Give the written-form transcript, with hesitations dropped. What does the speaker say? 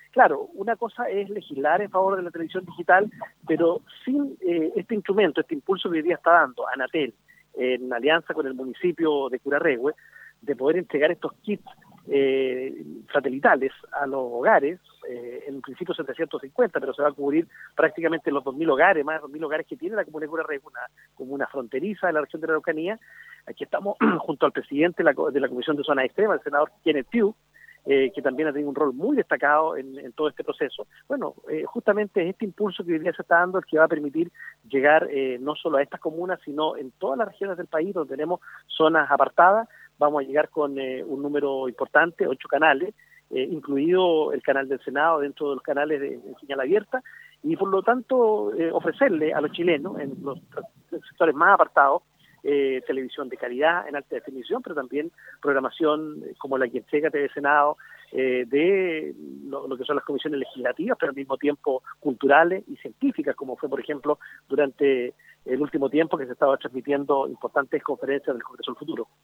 Claro, una cosa es legislar en favor de la televisión digital, pero sin este instrumento, este impulso que hoy día está dando Anatel, en alianza con el municipio de Curarrehue, de poder entregar estos kits satelitales a los hogares, en un principio 750, pero se va a cubrir prácticamente los 2.000 hogares, más de 2.000 hogares que tiene la comuna de Curarrehue, como una fronteriza de la región de la Araucanía. Aquí estamos junto al presidente de la Comisión de Zonas Extremas, el senador Kenneth Pugh, que también ha tenido un rol muy destacado en todo este proceso. Bueno, justamente es este impulso que hoy día se está dando el que va a permitir llegar no solo a estas comunas, sino en todas las regiones del país donde tenemos zonas apartadas. Vamos a llegar con un número importante, 8 canales, incluido el canal del Senado dentro de los canales de señal abierta, y por lo tanto ofrecerle a los chilenos en los sectores más apartados televisión de calidad en alta definición, pero también programación como la que entrega TV Senado, de lo que son las comisiones legislativas, pero al mismo tiempo culturales y científicas, como fue, por ejemplo, durante el último tiempo que se estaba transmitiendo importantes conferencias del Congreso del Futuro.